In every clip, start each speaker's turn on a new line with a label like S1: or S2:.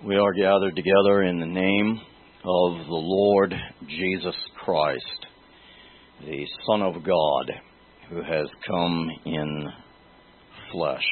S1: We are gathered together in the name of the Lord Jesus Christ, the Son of God, who has come in flesh.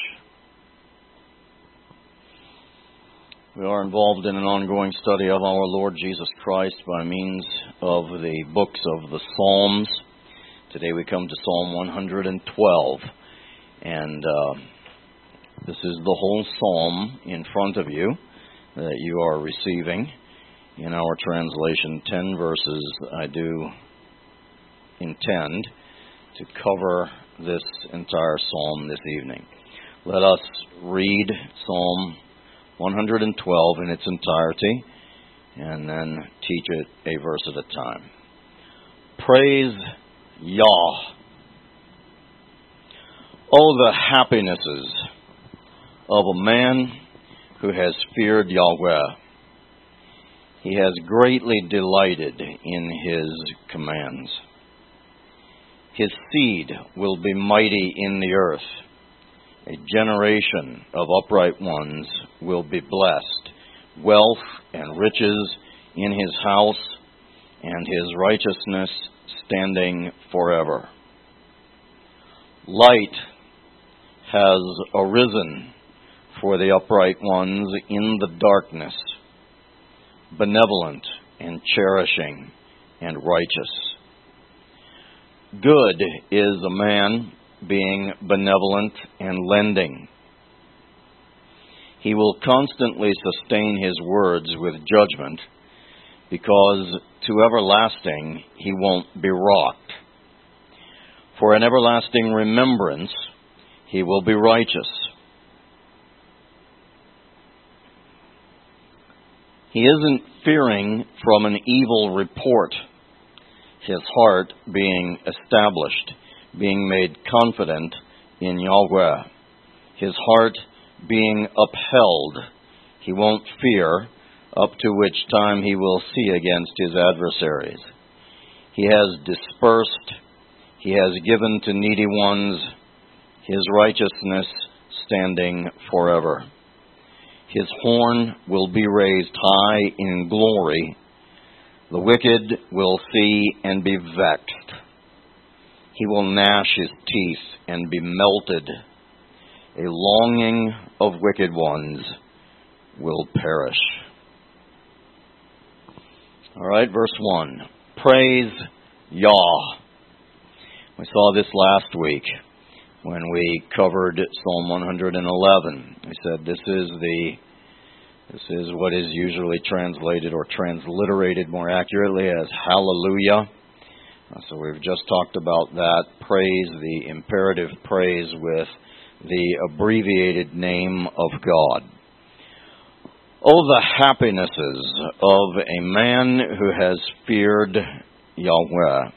S1: We are involved in an ongoing study of our Lord Jesus Christ by means of the books of the Psalms. Today we come to Psalm 112, and this is the whole psalm in front of you that you are receiving. In our translation, 10 verses, I do intend to cover this entire psalm this evening. Let us read Psalm 112 in its entirety and then teach it a verse at a time. Praise Yah. Oh, the happinesses of a man who has feared Yahweh. He has greatly delighted in His commands. His seed will be mighty in the earth. A generation of upright ones will be blessed. Wealth and riches in His house, and His righteousness standing forever. Light has arisen for the upright ones in the darkness, benevolent and cherishing and righteous. Good is a man being benevolent and lending. He will constantly sustain his words with judgment, because to everlasting he won't be rocked. For an everlasting remembrance he will be righteous. He isn't fearing from an evil report, his heart being established, being made confident in Yahweh. His heart being upheld, he won't fear, up to which time he will see against his adversaries. He has dispersed, he has given to needy ones, his righteousness standing forever. His horn will be raised high in glory. The wicked will see and be vexed. He will gnash his teeth and be melted. A longing of wicked ones will perish. All right, verse 1. Praise Yah. We saw this last week when we covered Psalm 111. We said this is what is usually translated or transliterated more accurately as hallelujah. So we've just talked about that praise, the imperative praise with the abbreviated name of God. Oh, the happinesses of a man who has feared Yahweh.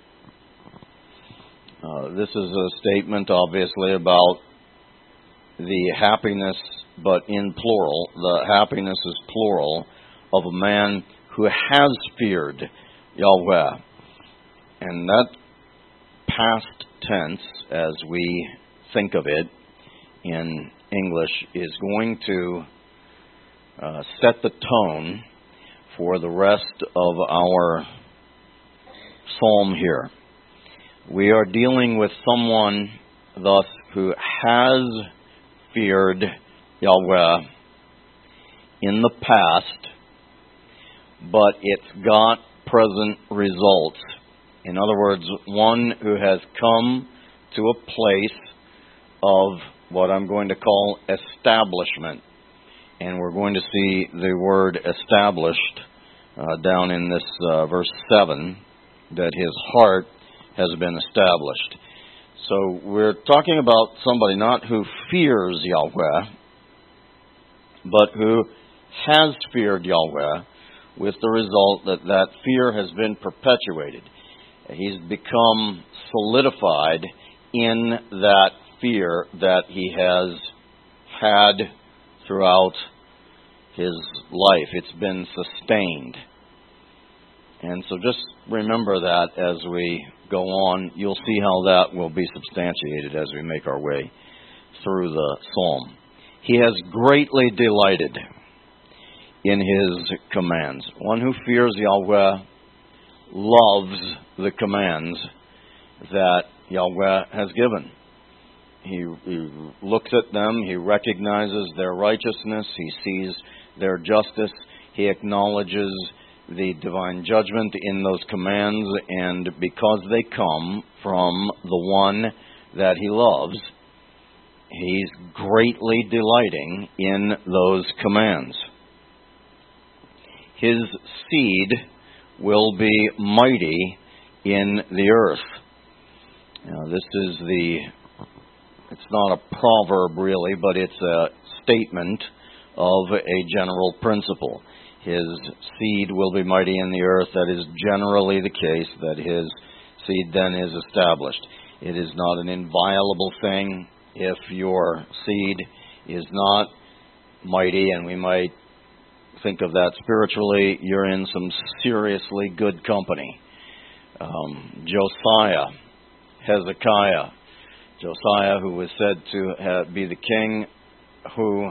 S1: This is a statement, obviously, about the happiness, but in plural. The happiness is plural of a man who has feared Yahweh. And that past tense, as we think of it in English, is going to set the tone for the rest of our psalm here. We are dealing with someone, thus, who has feared Yahweh in the past, but it's got present results. In other words, one who has come to a place of what I'm going to call establishment. And we're going to see the word established down in this verse 7, that his heart has been established. So we're talking about somebody not who fears Yahweh, but who has feared Yahweh, with the result that that fear has been perpetuated. He's become solidified in that fear that he has had throughout his life. It's been sustained. And so just remember that as we go on. You'll see how that will be substantiated as we make our way through the psalm. He has greatly delighted in His commands. One who fears Yahweh loves the commands that Yahweh has given. He looks at them, he recognizes their righteousness, he sees their justice, he acknowledges the divine judgment in those commands, and because they come from the one that he loves, he's greatly delighting in those commands. His seed will be mighty in the earth. Now, it's not a proverb really, but it's a statement of a general principle. His seed will be mighty in the earth. That is generally the case, that his seed then is established. It is not an inviolable thing. If your seed is not mighty, and we might think of that spiritually, you're in some seriously good company. Josiah, Hezekiah. Josiah, who was said to be the king who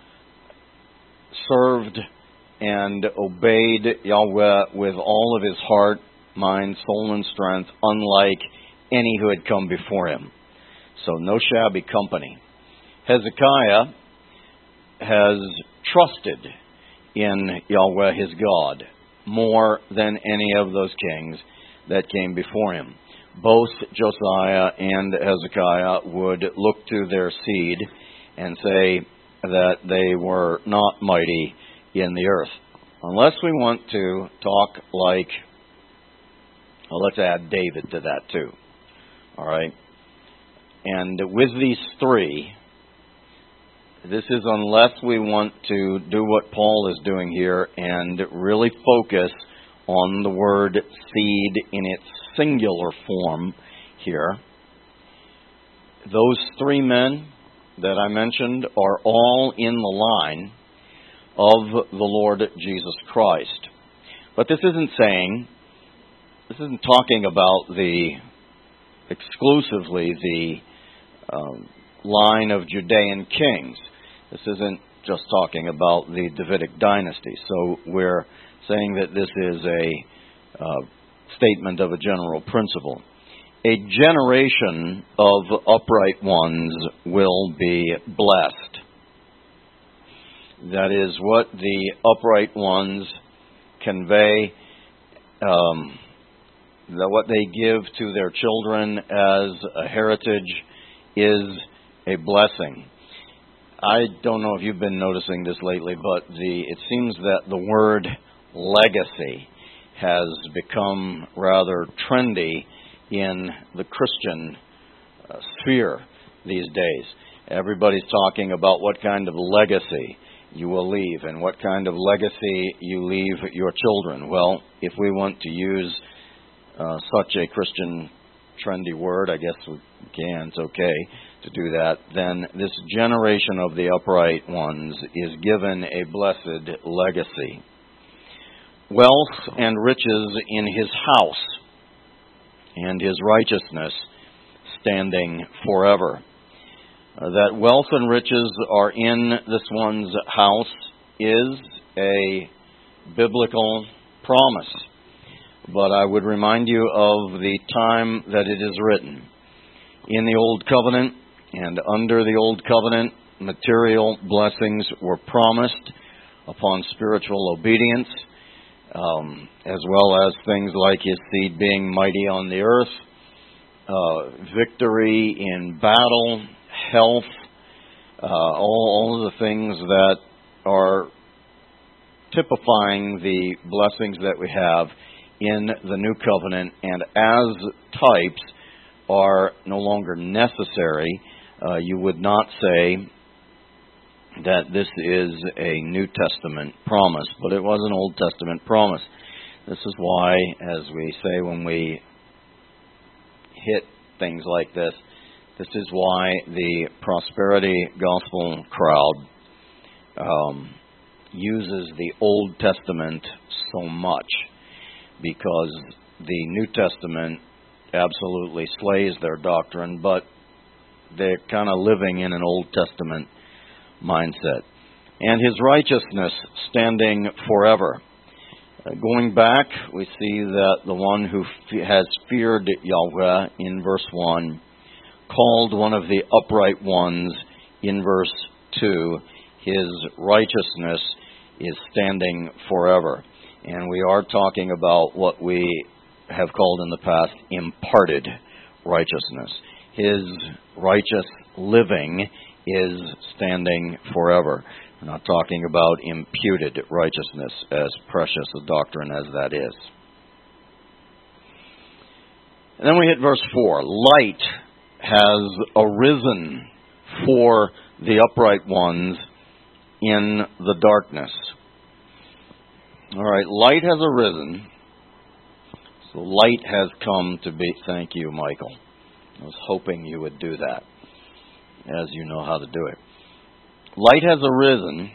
S1: served and obeyed Yahweh with all of his heart, mind, soul, and strength, unlike any who had come before him. So no shabby company. Hezekiah has trusted in Yahweh his God more than any of those kings that came before him. Both Josiah and Hezekiah would look to their seed and say that they were not mighty in the earth. Unless we want to talk like, well, let's add David to that too. All right? And with these three, this is unless we want to do what Paul is doing here and really focus on the word seed in its singular form here. Those three men that I mentioned are all in the line of the Lord Jesus Christ. But this isn't talking about exclusively the line of Judean kings. This isn't just talking about the Davidic dynasty. So we're saying that this is a statement of a general principle. A generation of upright ones will be blessed. That is what the upright ones convey, what they give to their children as a heritage is a blessing. I don't know if you've been noticing this lately, but it seems that the word legacy has become rather trendy in the Christian sphere these days. Everybody's talking about what kind of legacy you will leave and what kind of legacy you leave your children. Well, if we want to use such a Christian trendy word, I guess we can, it's okay to do that, then this generation of the upright ones is given a blessed legacy. Wealth and riches in his house, and his righteousness standing forever. That wealth and riches are in this one's house is a biblical promise. But I would remind you of the time that it is written. In the Old Covenant and under the Old Covenant, material blessings were promised upon spiritual obedience, as well as things like his seed being mighty on the earth, victory in battle, health, all of the things that are typifying the blessings that we have in the New Covenant, and as types are no longer necessary. You would not say that this is a New Testament promise, but it was an Old Testament promise. This is why, as we say when we hit things like this, this is why the prosperity gospel crowd uses the Old Testament so much, because the New Testament absolutely slays their doctrine, but they're kind of living in an Old Testament mindset. and his righteousness standing forever. Going back, we see that the one who has feared Yahweh in verse 1, called one of the upright ones in verse 2, his righteousness is standing forever. And we are talking about what we have called in the past imparted righteousness. His righteous living is standing forever. We're not talking about imputed righteousness, as precious a doctrine as that is. And then we hit verse 4. Light has arisen for the upright ones in the darkness. All right, light has arisen. So light has come to be. Thank you, Michael. I was hoping you would do that, as you know how to do it. Light has arisen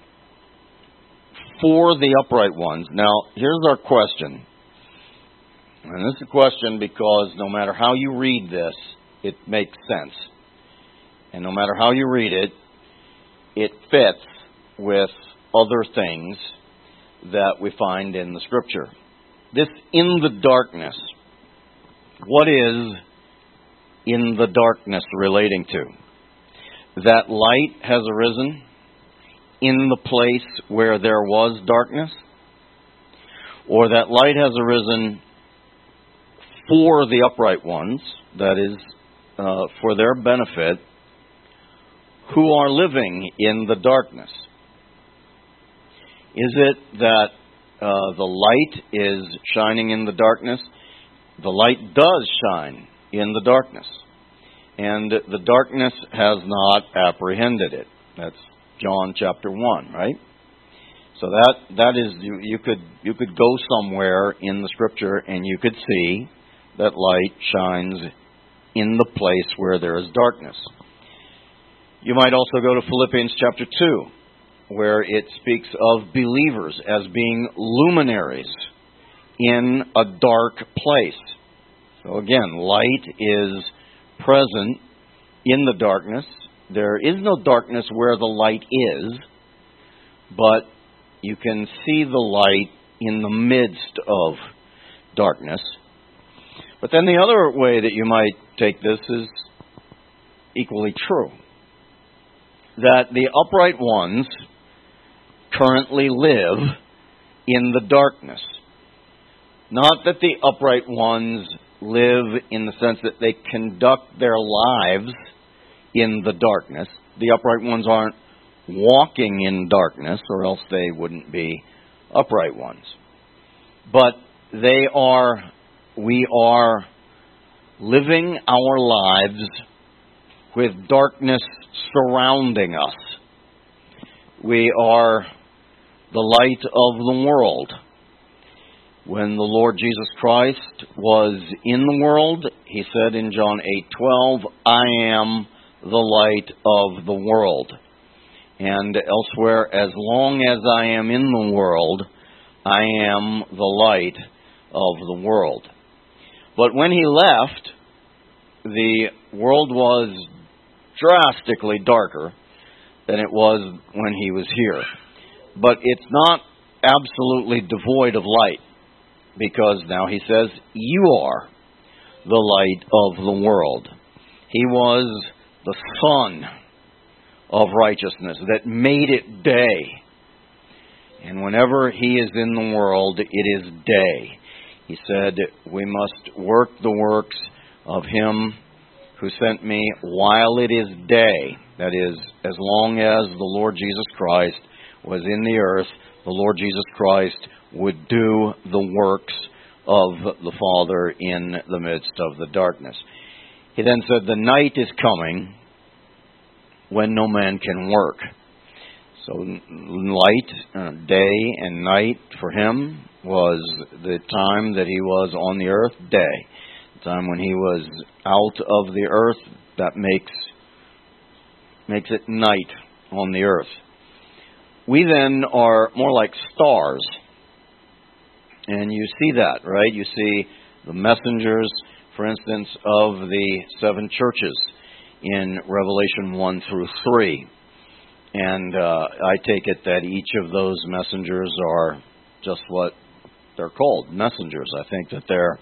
S1: for the upright ones. Now, here's our question. And this is a question because no matter how you read this, it makes sense. And no matter how you read it, it fits with other things that we find in the Scripture. This in the darkness. What is in the darkness relating to? That light has arisen in the place where there was darkness? Or that light has arisen for the upright ones, that is, for their benefit, who are living in the darkness? Is it that the light is shining in the darkness? The light does shine in the darkness. And the darkness has not apprehended it. That's John chapter 1, right? So that is, you could go somewhere in the Scripture and you could see that light shines in the place where there is darkness. You might also go to Philippians chapter 2, where it speaks of believers as being luminaries in a dark place. So again, light is present in the darkness. There is no darkness where the light is, but you can see the light in the midst of darkness. But then the other way that you might take this is equally true. That the upright ones currently live in the darkness. Not that the upright ones live in the sense that they conduct their lives in the darkness. The upright ones aren't walking in darkness, or else they wouldn't be upright ones. But we are living our lives with darkness surrounding us. We are the light of the world. When the Lord Jesus Christ was in the world, He said in John 8:12, I am the light of the world. And elsewhere, as long as I am in the world, I am the light of the world. But when He left, the world was drastically darker than it was when He was here. But it's not absolutely devoid of light, because now He says, you are the light of the world. He was the sun of righteousness that made it day. And whenever He is in the world, it is day. He said, we must work the works of Him who sent me while it is day. That is, as long as the Lord Jesus Christ was in the earth, the Lord Jesus Christ would do the works of the Father in the midst of the darkness. He then said, the night is coming when no man can work. So light, day and night for Him was the time that He was on the earth, day. The time when He was out of the earth, that makes it night on the earth. We then are more like stars. And you see that, right? You see the messengers, for instance, of the seven churches in Revelation 1 through 3. And I take it that each of those messengers are just what they're called, messengers. I think that they're,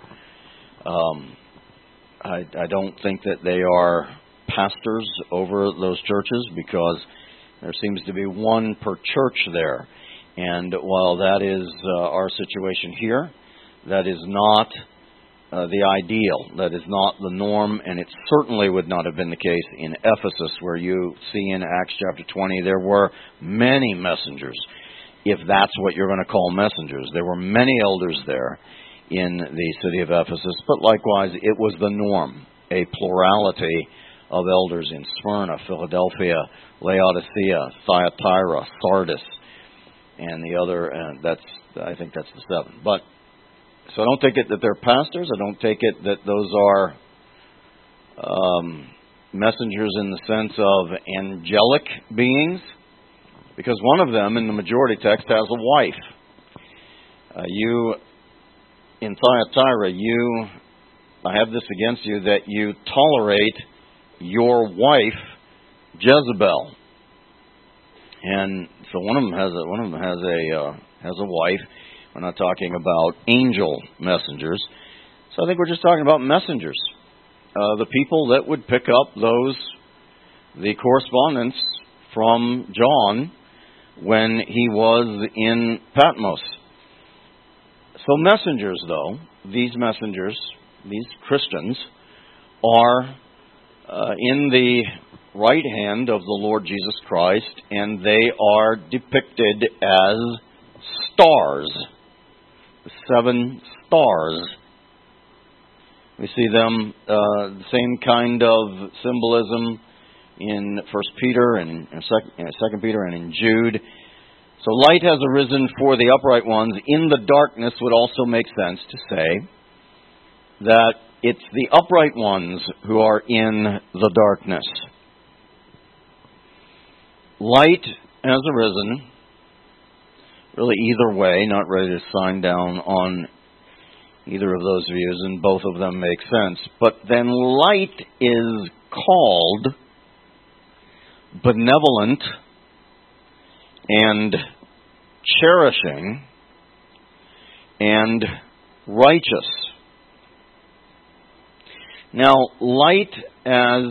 S1: I don't think that they are pastors over those churches, because there seems to be one per church there. And while that is our situation here, that is not the ideal. That is not the norm, and it certainly would not have been the case in Ephesus, where you see in Acts chapter 20 there were many messengers, if that's what you're going to call messengers. There were many elders there in the city of Ephesus, but likewise it was the norm, a plurality of elders in Smyrna, Philadelphia, Laodicea, Thyatira, Sardis, and the other, I think that's the seven. But so I don't take it that they're pastors. I don't take it that those are messengers in the sense of angelic beings, because one of them in the majority text has a wife. In Thyatira, I have this against you, that you tolerate your wife Jezebel. And so one of them has a wife. We're not talking about angel messengers. So I think we're just talking about messengers. The people that would pick up the correspondence from John when he was in Patmos. So messengers, though, these Christians, are in the right hand of the Lord Jesus Christ, and they are depicted as stars. The seven stars. We see them, the same kind of symbolism in 1 Peter and 2 Peter and in Jude. So light has arisen for the upright ones in the darkness would also make sense to say that it's the upright ones who are in the darkness. Light has arisen. Really either way, not ready to sign down on either of those views, and both of them make sense. But then light is called benevolent and cherishing and righteous. Now, light as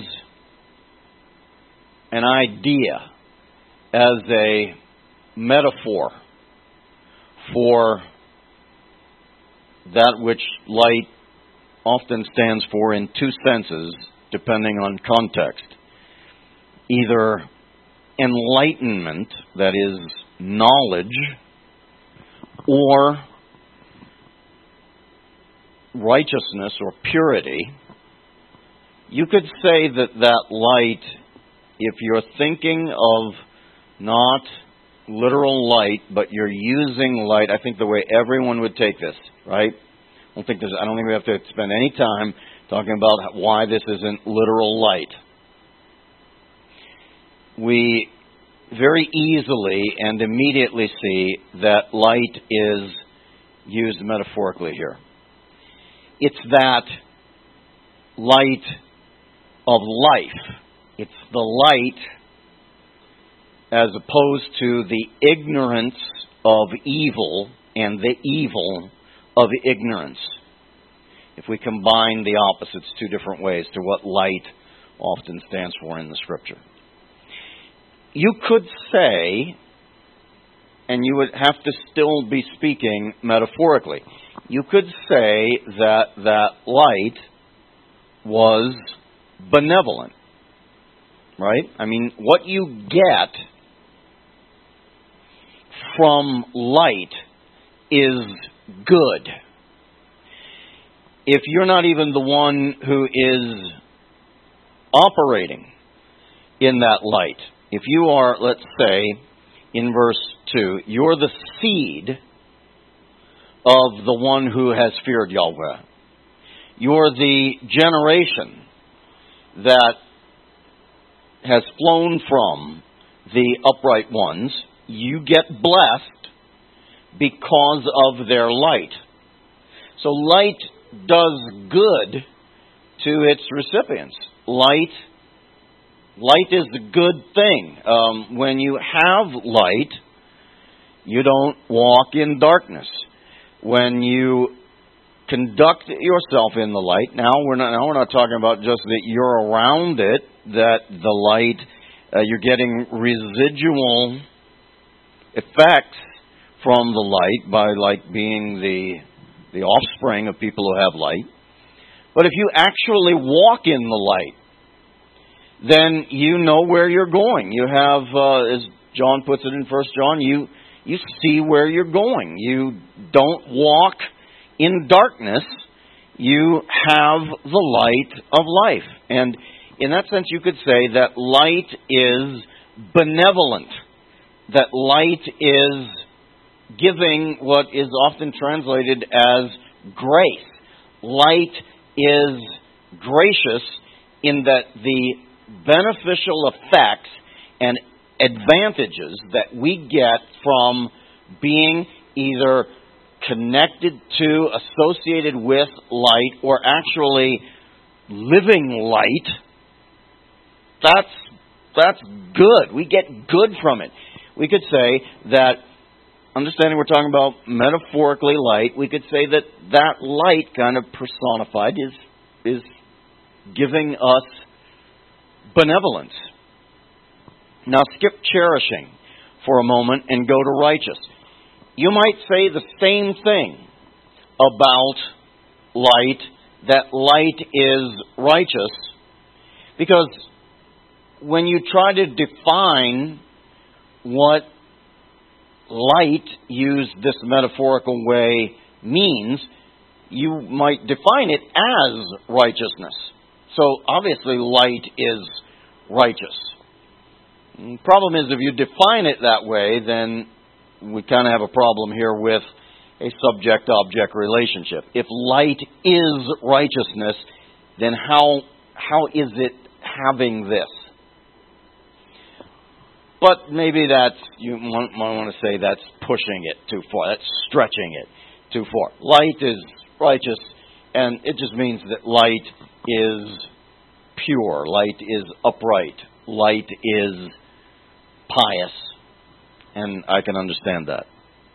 S1: an idea, as a metaphor for that which light often stands for in two senses, depending on context. Either enlightenment, that is, knowledge, or righteousness or purity. You could say that light, if you're thinking of not literal light, but you're using light, I think the way everyone would take this, right? I don't think we have to spend any time talking about why this isn't literal light. We very easily and immediately see that light is used metaphorically here. It's that light of life. It's the light as opposed to the ignorance of evil and the evil of ignorance. If we combine the opposites two different ways to what light often stands for in the Scripture. You could say, and you would have to still be speaking metaphorically, you could say that light was benevolent. Right? I mean, what you get from light is good. If you're not even the one who is operating in that light, if you are, let's say, in verse 2, you're the seed of the one who has feared Yahweh. You're the generation that has flown from the upright ones. You get blessed because of their light. So light does good to its recipients. Light Light is a good thing. When you have light, you don't walk in darkness. When you conduct yourself in the light, now we're not talking about just that you're around it, that the light, you're getting residual effects from the light by like being the offspring of people who have light. But if you actually walk in the light, then you know where you're going. You have, as John puts it in 1 John, you see where you're going. You don't walk in darkness. You have the light of life. And in that sense, you could say that light is benevolent. That light is giving what is often translated as grace. Light is gracious in that the beneficial effects and advantages that we get from being either connected to, associated with light, or actually living light, that's good. We get good from it. We could say that, understanding we're talking about metaphorically light, we could say that that light kind of personified is giving us benevolence. Now skip cherishing for a moment and go to righteous. You might say the same thing about light, that light is righteous, because when you try to define what light, used this metaphorical way, means, you might define it as righteousness. So obviously light is righteous. The problem is if you define it that way, then we kind of have a problem here with a subject-object relationship. If light is righteousness, then how is it having this? But maybe you might want to say that's pushing it too far. That's stretching it too far. Light is righteous, and it just means that light is pure. Light is upright. Light is pious. And I can understand that.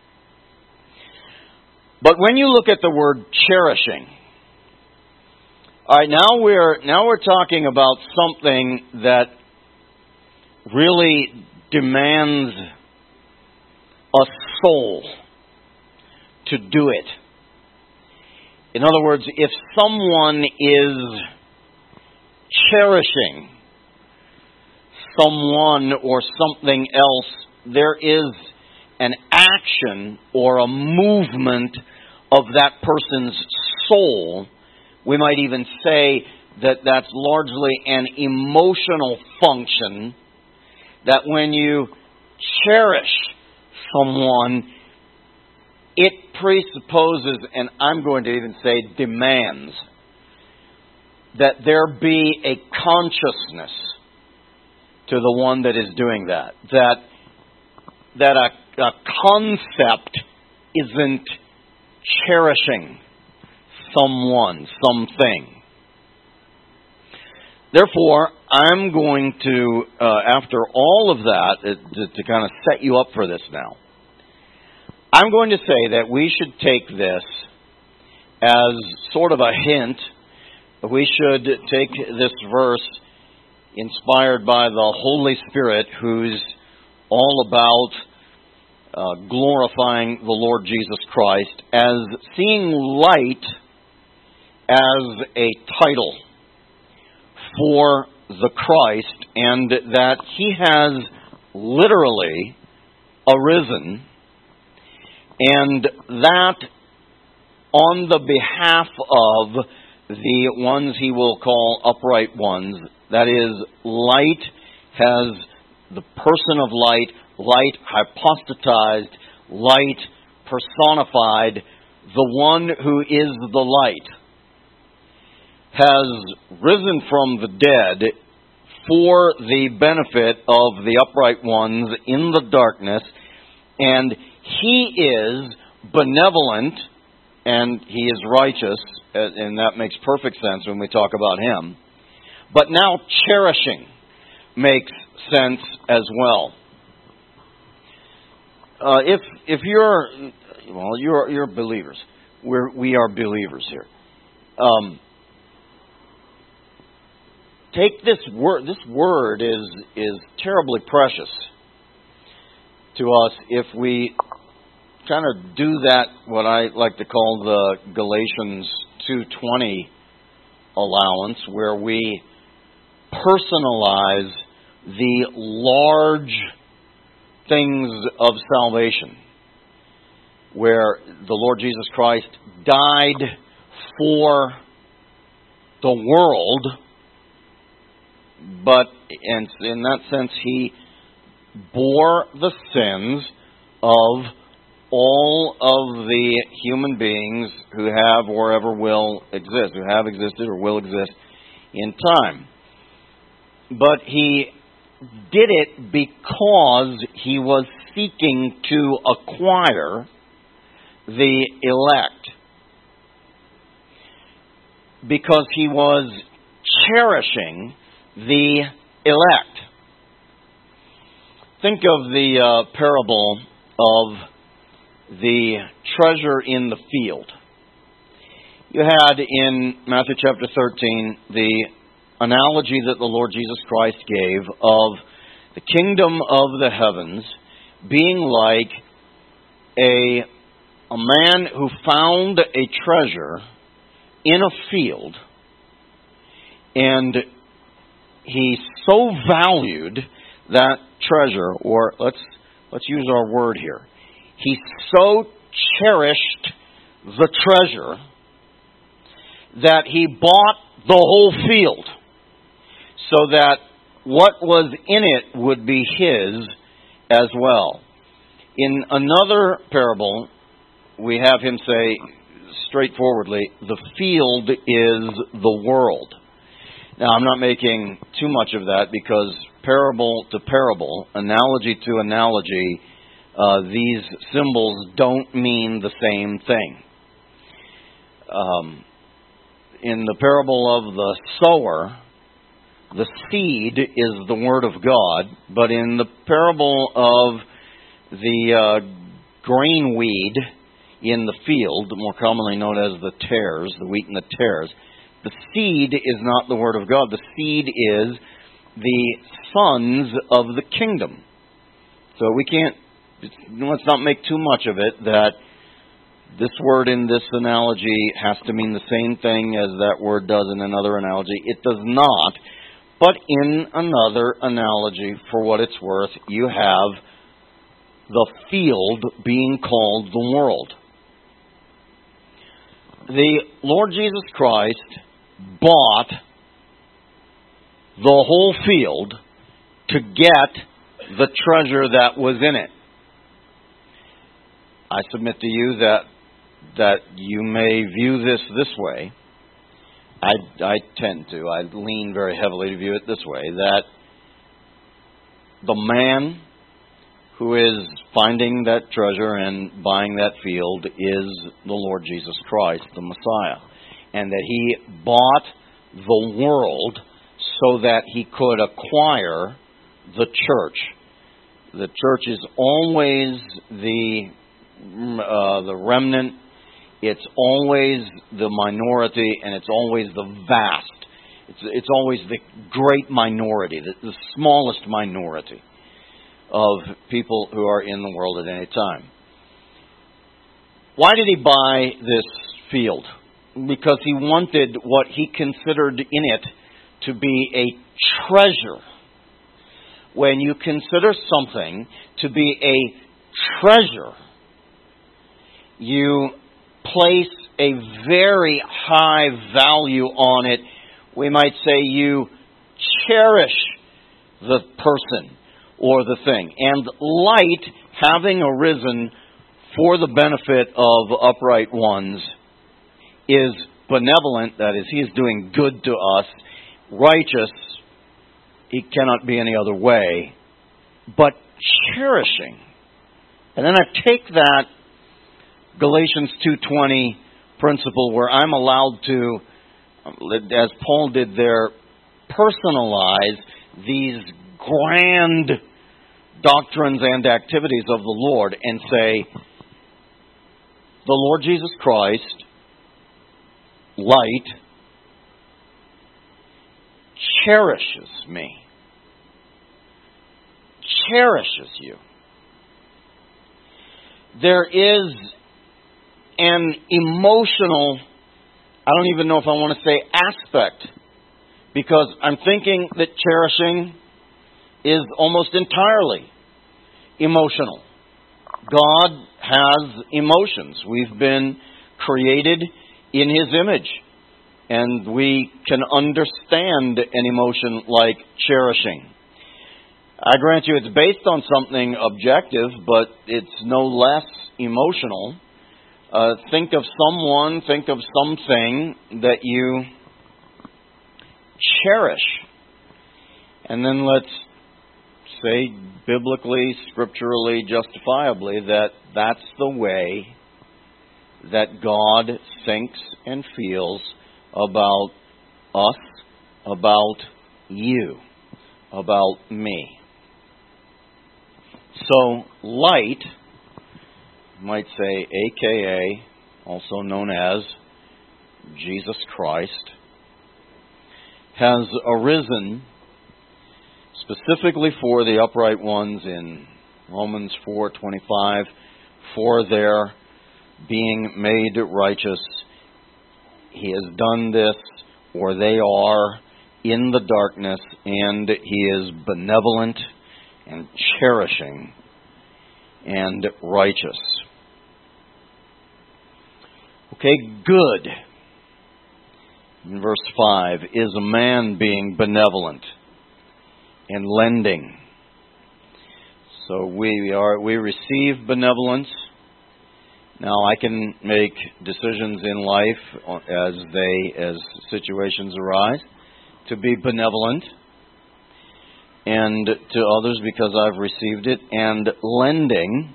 S1: But when you look at the word cherishing, all right, now we're talking about something that really demands a soul to do it. In other words, if someone is cherishing someone or something else, there is an action or a movement of that person's soul. We might even say that that's largely an emotional function, that when you cherish someone, it presupposes, and I'm going to even say demands, that there be a consciousness to the one that is doing that. That a concept isn't cherishing someone, something. Therefore, I'm going to, after all of that, to kind of set you up for this now, I'm going to say that we should take this as sort of a hint. We should take this verse inspired by the Holy Spirit, who's all about glorifying the Lord Jesus Christ, as seeing light as a title for the Christ, and that He has literally arisen, and that on the behalf of the ones He will call upright ones, that is, light has the person of light, light hypostatized, light personified, the one who is the light, has risen from the dead for the benefit of the upright ones in the darkness, and He is benevolent, and He is righteous, and that makes perfect sense when we talk about Him, but now cherishing, makes sense as well. If you're believers. We are believers here. Take this word. This word is terribly precious to us if we kind of do that, what I like to call the Galatians 2:20 allowance, where we personalize the large things of salvation, where the Lord Jesus Christ died for the world, but in that sense He bore the sins of all of the human beings who have or ever will exist, who have existed or will exist in time. But He did it because He was seeking to acquire the elect. Because He was cherishing the elect. Think of the parable of the treasure in the field. You had in Matthew chapter 13 the analogy that the Lord Jesus Christ gave of the kingdom of the heavens being like a man who found a treasure in a field, and he so valued that treasure, or let's use our word here. He so cherished the treasure that he bought the whole field, so that what was in it would be his as well. In another parable, we have him say straightforwardly, the field is the world. Now, I'm not making too much of that because parable to parable, analogy to analogy, these symbols don't mean the same thing. In the parable of the sower, the seed is the Word of God, but in the parable of the grain weed in the field, more commonly known as the tares, the wheat and the tares, the seed is not the Word of God. The seed is the sons of the kingdom. So let's not make too much of it that this word in this analogy has to mean the same thing as that word does in another analogy. It does not. But in another analogy, for what it's worth, you have the field being called the world. The Lord Jesus Christ bought the whole field to get the treasure that was in it. I submit to you that you may view this way. I tend to. I lean very heavily to view it this way, that the man who is finding that treasure and buying that field is the Lord Jesus Christ, the Messiah. And that He bought the world so that He could acquire the church. The church is always the remnant. It's always the minority, and it's always the vast. It's always the great minority, the smallest minority of people who are in the world at any time. Why did He buy this field? Because He wanted what He considered in it to be a treasure. When you consider something to be a treasure, you place a very high value on it. We might say you cherish the person or the thing. And light, having arisen for the benefit of upright ones, is benevolent, that is, He is doing good to us. Righteous, He cannot be any other way, but cherishing. And then I take that Galatians 2:20 principle where I'm allowed to, as Paul did there, personalize these grand doctrines and activities of the Lord and say, the Lord Jesus Christ, light, cherishes me. Cherishes you. There is an emotional, I don't even know if I want to say aspect, because I'm thinking that cherishing is almost entirely emotional. God has emotions. We've been created in His image, and we can understand an emotion like cherishing. I grant you it's based on something objective, but it's no less emotional. Think of someone, think of something that you cherish. And then let's say biblically, scripturally, justifiably, that that's the way that God thinks and feels about us, about you, about me. So, light, you might say, a.k.a., also known as Jesus Christ, has arisen specifically for the upright ones in Romans 4:25, for their being made righteous. He has done this, or they are in the darkness, and He is benevolent and cherishing and righteous. Okay, good. In verse 5, is a man being benevolent and lending. So we receive benevolence. Now I can make decisions in life as situations arise to be benevolent, and to others because I've received it. And lending,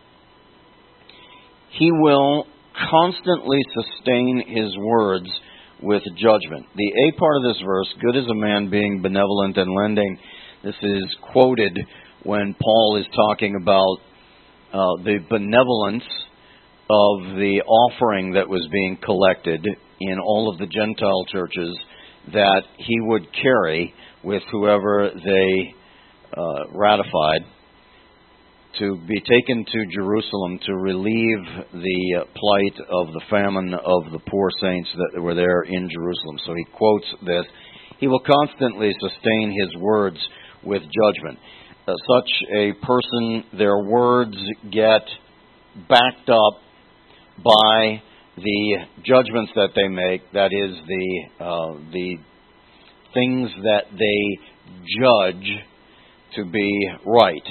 S1: He will constantly sustain His words with judgment. The A part of this verse, good is a man being benevolent and lending, this is quoted when Paul is talking about the benevolence of the offering that was being collected in all of the Gentile churches that he would carry with whoever they ratified to be taken to Jerusalem to relieve the plight of the famine of the poor saints that were there in Jerusalem. So he quotes this. He will constantly sustain His words with judgment. Such a person, their words get backed up by the judgments that they make, that is, the things that they judge to be right.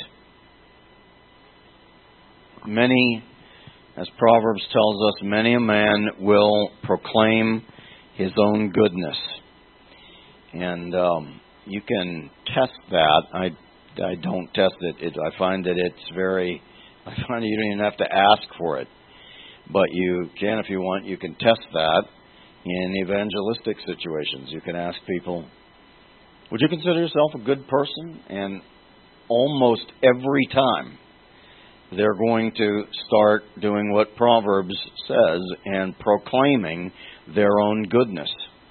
S1: Many, as Proverbs tells us, many a man will proclaim his own goodness. And you can test that. I don't test it. I find that I find you don't even have to ask for it. But you can, if you want, you can test that in evangelistic situations. You can ask people, would you consider yourself a good person? And almost every time they're going to start doing what Proverbs says and proclaiming their own goodness.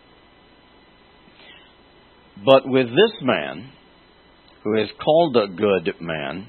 S1: But with this man, who is called a good man,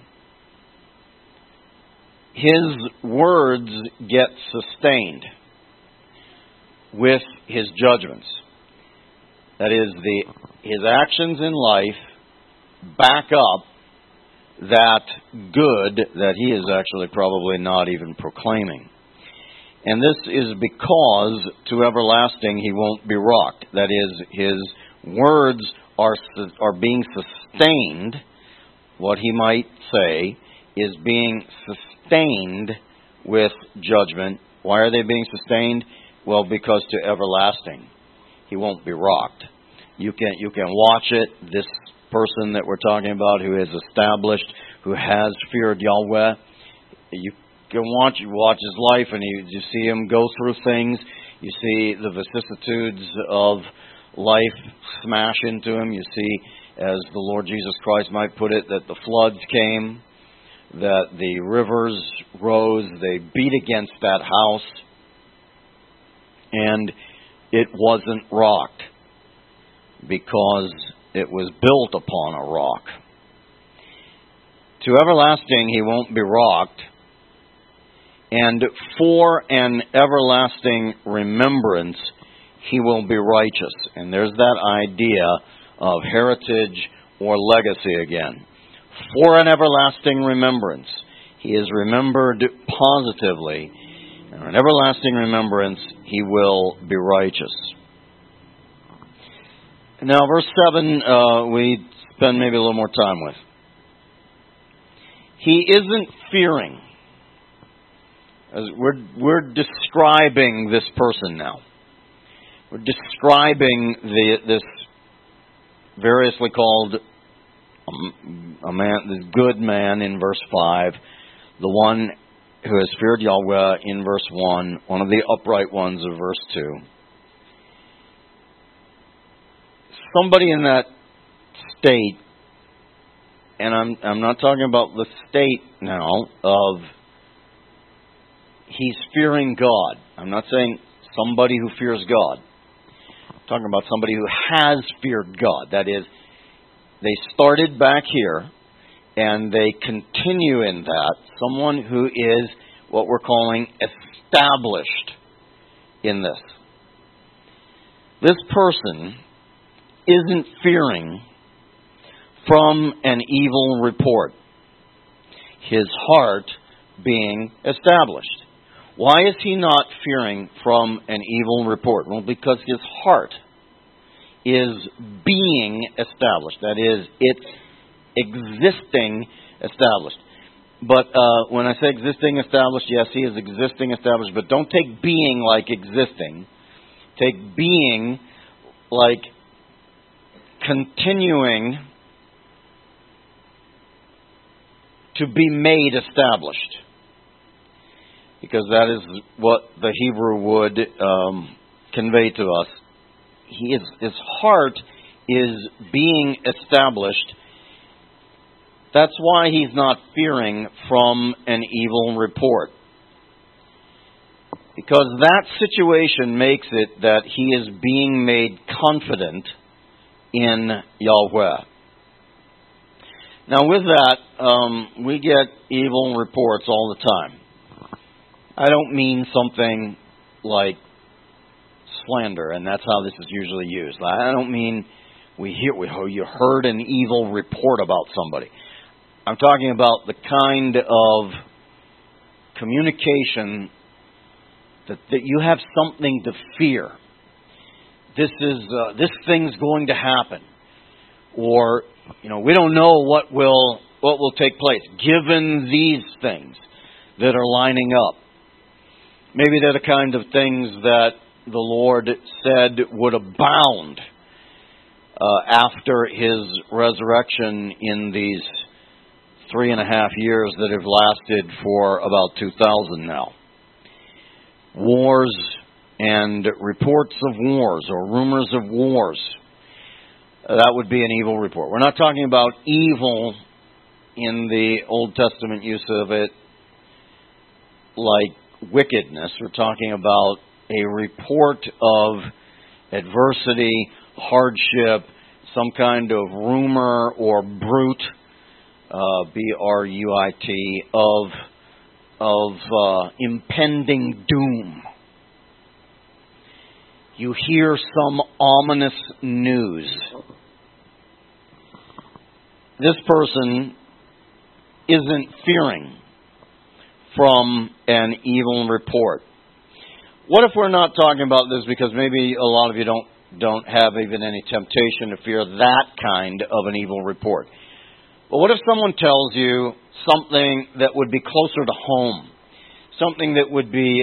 S1: his words get sustained with his judgments. That is, his actions in life back up that good that he is actually probably not even proclaiming. And this is because to everlasting he won't be rocked. That is, his words are being sustained. What he might say is being sustained with judgment. Why are they being sustained? Well, because to everlasting he won't be rocked. You can watch it. This person that we're talking about, who is established, who has feared Yahweh, you can watch his life, and you see him go through things. You see the vicissitudes of life smash into him. You see as the Lord Jesus Christ might put it, that the floods came, that the rivers rose, they beat against that house, and it wasn't rocked because it was built upon a rock. To everlasting he won't be rocked, and for an everlasting remembrance he will be righteous. And there's that idea of heritage or legacy again. For an everlasting remembrance. He is remembered positively. And an everlasting remembrance, he will be righteous. Now, verse 7, we spend maybe a little more time with. He isn't fearing. As we're describing this person now. We're describing this variously called a man, this good man in verse 5, the one who has feared Yahweh in verse 1, one of the upright ones of verse 2. Somebody in that state, and I'm not talking about the state now of he's fearing God. I'm not saying somebody who fears God. I'm talking about somebody who has feared God. That is, they started back here, and they continue in that. Someone who is what we're calling established in this. This person isn't fearing from an evil report. His heart being established. Why is he not fearing from an evil report? Well, because his heart is being established. That is, it's existing established. But when I say existing established, yes, he is existing established, but don't take being like existing. Take being like continuing to be made established. Because that is what the Hebrew would convey to us. His heart is being established. That's why he's not fearing from an evil report. Because that situation makes it that he is being made confident in Yahweh. Now with that, we get evil reports all the time. I don't mean something like slander, and that's how this is usually used. I don't mean you heard an evil report about somebody. I'm talking about the kind of communication that you have something to fear. This thing's going to happen, or we don't know what will take place given these things that are lining up. Maybe they're the kind of things that the Lord said would abound after His resurrection in these 3.5 years that have lasted for about 2000 now. Wars and reports of wars or rumors of wars. That would be an evil report. We're not talking about evil in the Old Testament use of it like wickedness. We're talking about a report of adversity, hardship, some kind of rumor or bruit, B-R-U-I-T, of impending doom. You hear some ominous news. This person isn't fearing from an evil report. What if we're not talking about this because maybe a lot of you don't have even any temptation to fear that kind of an evil report? But what if someone tells you something that would be closer to home? Something that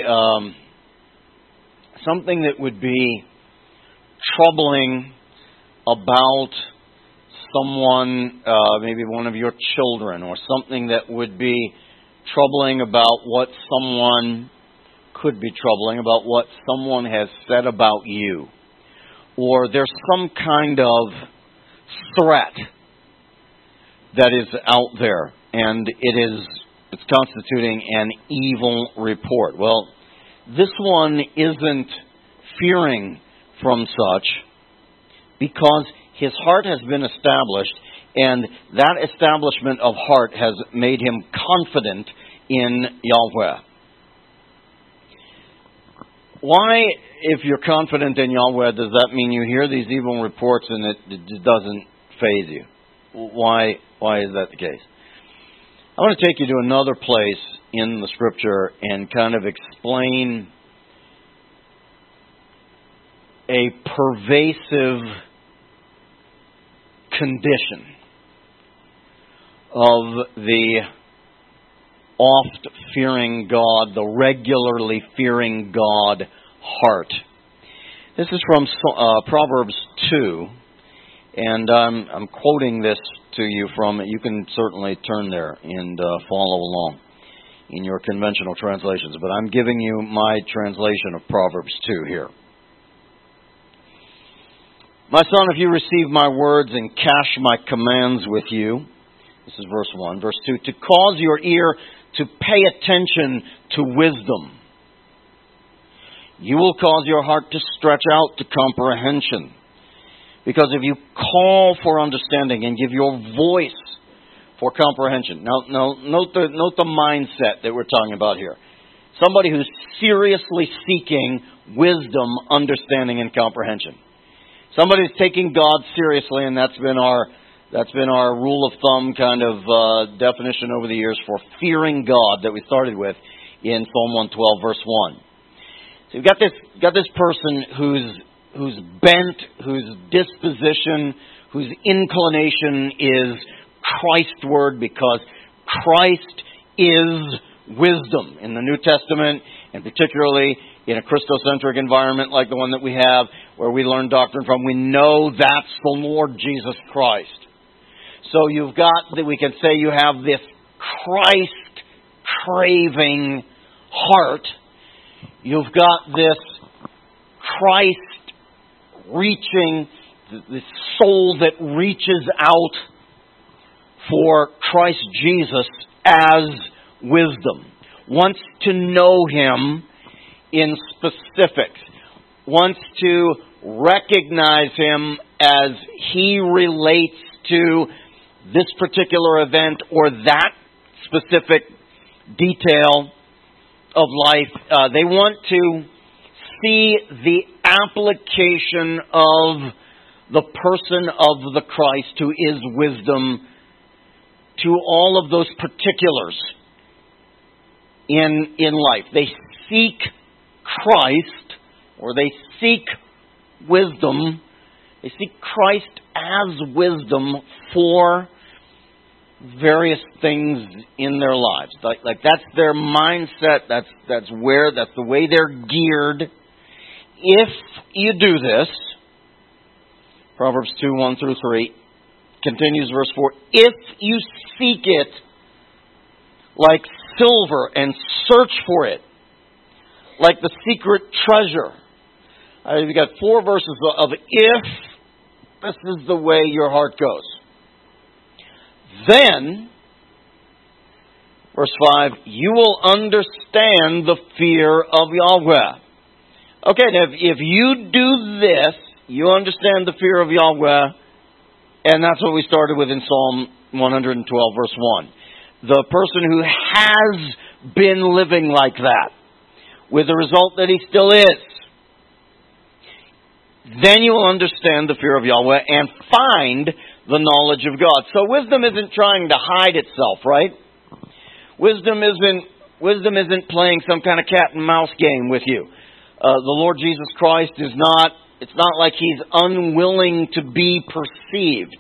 S1: would be troubling about someone, maybe one of your children, or something that would be troubling about what someone could be troubling about what someone has said about you. Or there's some kind of threat that is out there, and it's constituting an evil report. Well, this one isn't fearing from such because his heart has been established, and that establishment of heart has made him confident in Yahweh. Why, if you're confident in Yahweh, does that mean you hear these evil reports and it doesn't faze you? Why is that the case? I want to take you to another place in the Scripture and kind of explain a pervasive condition of the oft-fearing God, the regularly fearing God heart. This is from Proverbs 2, and I'm quoting this to you from, you can certainly turn there and follow along in your conventional translations, but I'm giving you my translation of Proverbs 2 here. My son, if you receive my words and cache my commands with you, this is verse 1. Verse 2, to cause your ear to pay attention to wisdom. You will cause your heart to stretch out to comprehension. Because if you call for understanding and give your voice for comprehension. Now note the mindset that we're talking about here. Somebody who's seriously seeking wisdom, understanding, and comprehension. Somebody who's taking God seriously, and that's been our rule of thumb kind of definition over the years for fearing God that we started with in Psalm 112, verse 1. So you've got this person whose bent, whose disposition, whose inclination is Christward, because Christ is wisdom. In the New Testament, and particularly in a Christocentric environment like the one that we have, where we learn doctrine from, we know that's the Lord Jesus Christ. So you've got, that we can say you have this Christ-craving heart. You've got this Christ-reaching, the soul that reaches out for Christ Jesus as wisdom. Wants to know Him in specifics. Wants to recognize Him as He relates to this particular event or that specific detail of life. They want to see the application of the person of the Christ who is wisdom to all of those particulars in life. They seek Christ, or they seek wisdom. They seek Christ as wisdom for various things in their lives. Like that's their mindset. That's the way they're geared. If you do this, Proverbs 2, 1 through 3, continues verse 4, if you seek it like silver and search for it like the secret treasure. You've got 4 verses of if this is the way your heart goes. Then, verse 5, you will understand the fear of Yahweh. Okay, now if you do this, you understand the fear of Yahweh, and that's what we started with in Psalm 112, verse 1. The person who has been living like that, with the result that he still is. Then you will understand the fear of Yahweh and find the knowledge of God. So wisdom isn't trying to hide itself, right? Wisdom isn't playing some kind of cat and mouse game with you. The Lord Jesus Christ is not, it's not like He's unwilling to be perceived.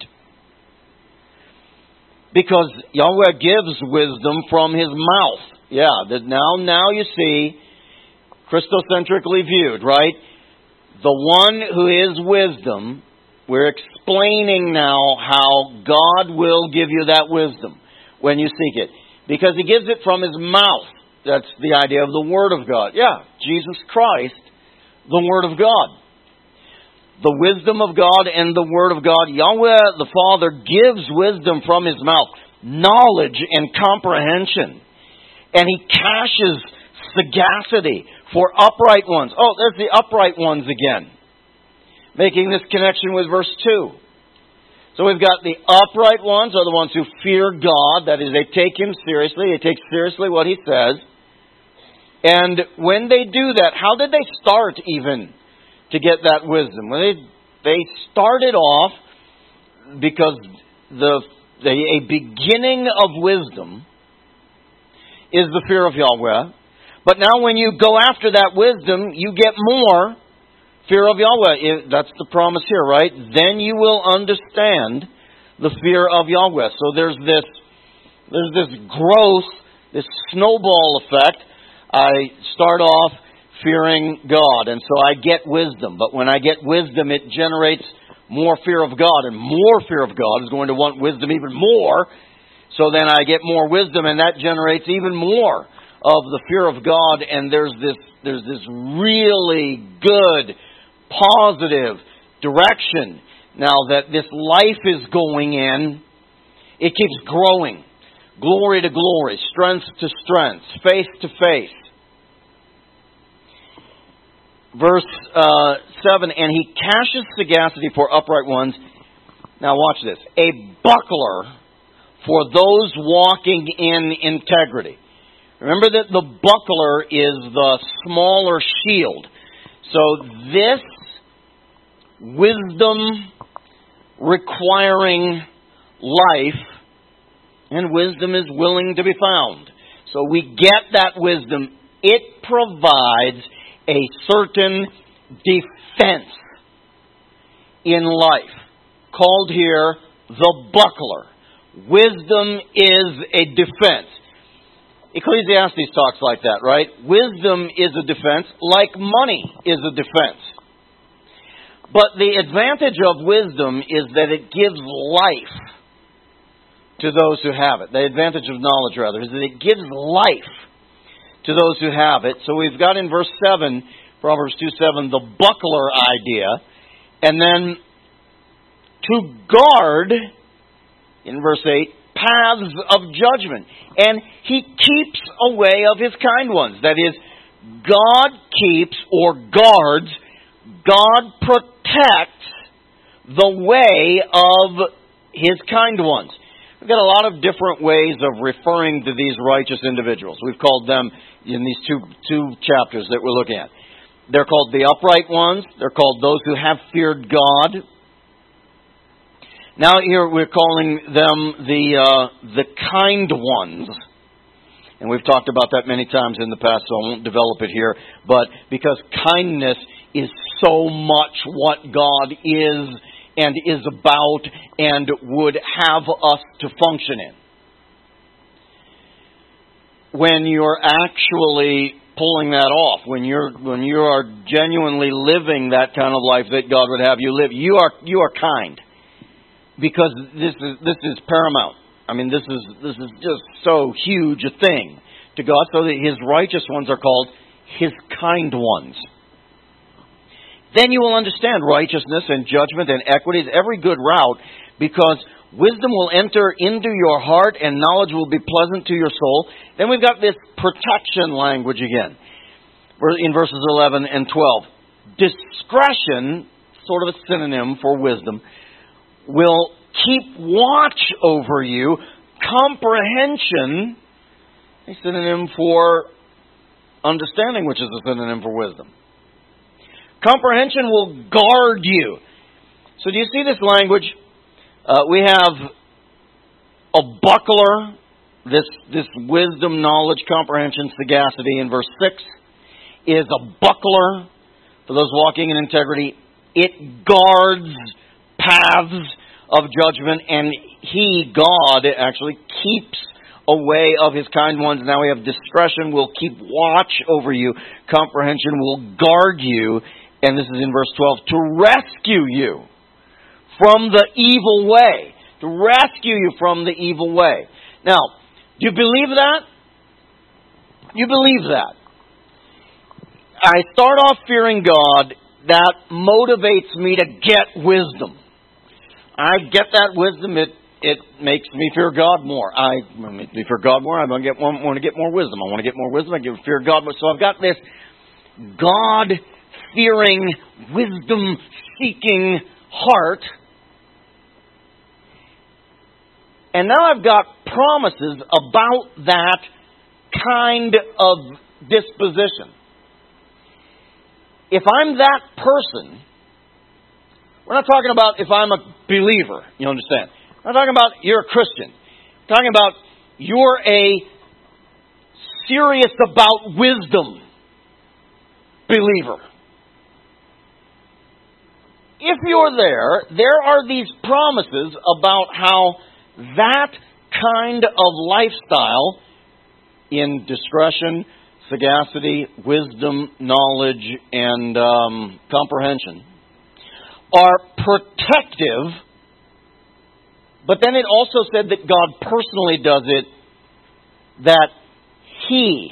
S1: Because Yahweh gives wisdom from His mouth. Yeah, that now you see, Christocentrically viewed, right? The one who is wisdom, we're explaining now how God will give you that wisdom when you seek it. Because He gives it from His mouth. That's the idea of the Word of God. Yeah, Jesus Christ, the Word of God. the wisdom of God and the Word of God. Yahweh the Father gives wisdom from His mouth, knowledge and comprehension. And He caches sagacity for upright ones. Oh, there's the upright ones again. Making this connection with verse 2. So we've got the upright ones are the ones who fear God. That is, they take Him seriously. They take seriously what He says. And when they do that, how did they start even to get that wisdom? Well, they started off because a beginning of wisdom is the fear of Yahweh. But now when you go after that wisdom, you get more fear of Yahweh. That's the promise here, right? Then you will understand the fear of Yahweh. So there's this growth, this snowball effect. I start off fearing God, and so I get wisdom. But when I get wisdom, it generates more fear of God, and more fear of God is going to want wisdom even more. So then I get more wisdom, and that generates even more of the fear of God. And there's this really good, positive direction now that this life is going in. It keeps growing. Glory to glory, strength to strength, faith to faith. Verse 7, and He caches sagacity for upright ones. Now watch this. A buckler for those walking in integrity. Remember that the buckler is the smaller shield. So this wisdom requiring life, and wisdom is willing to be found. So we get that wisdom. It provides a certain defense in life, called here the buckler. Wisdom is a defense. Ecclesiastes talks like that, right? Wisdom is a defense, like money is a defense. But the advantage of wisdom is that it gives life to those who have it. The advantage of knowledge, rather, is that it gives life to those who have it. So we've got in verse 7, Proverbs 2:7, the buckler idea. And then to guard, in verse 8, paths of judgment. And He keeps away of His kind ones. That is, God keeps or guards, God protects the way of His kind ones. We've got a lot of different ways of referring to these righteous individuals. We've called them in these two chapters that we're looking at. They're called the upright ones. They're called those who have feared God. Now here we're calling them the kind ones. And we've talked about that many times in the past, so I won't develop it here. But because kindness is so much what God is and is about and would have us to function in. When you're actually pulling that off, when you are genuinely living that kind of life that God would have you live, you are kind, because this is paramount. I mean, this is just so huge a thing to God. So that His righteous ones are called His kind ones. Then you will understand righteousness and judgment and equity is every good route, because wisdom will enter into your heart and knowledge will be pleasant to your soul. Then we've got this protection language again in verses 11 and 12. Discretion, sort of a synonym for wisdom, will keep watch over you. Comprehension, a synonym for understanding, which is a synonym for wisdom. Comprehension will guard you. So do you see this language? We have a buckler, this wisdom, knowledge, comprehension, sagacity in verse 6 is a buckler for those walking in integrity. It guards paths of judgment, and He, God, actually keeps away of His kind ones. Now we have discretion will keep watch over you. Comprehension will guard you. And this is in verse 12, to rescue you from the evil way. To rescue you from the evil way. Now, do you believe that? You believe that. I start off fearing God. that motivates me to get wisdom. I get that wisdom, it makes me fear God more. Makes me fear God more. I want to get more wisdom. I want to get more wisdom. I fear God more. So I've got this God-fearing, wisdom-seeking heart. And now I've got promises about that kind of disposition. If I'm that person, we're not talking about if I'm a believer, you understand. We're not talking about you're a Christian. We're talking about you're a serious about wisdom believer. If you're there are these promises about how that kind of lifestyle in discretion, sagacity, wisdom, knowledge, and comprehension are protective. But then it also said that God personally does it, that He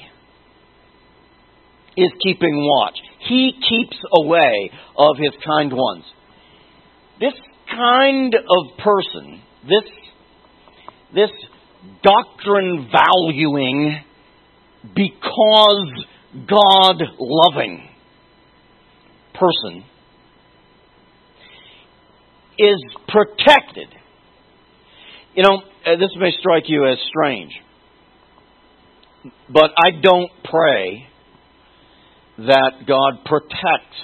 S1: is keeping watch. He keeps away of His kind ones. This kind of person, this doctrine valuing, because God loving person is protected. You know, this may strike you as strange, but I don't pray that God protects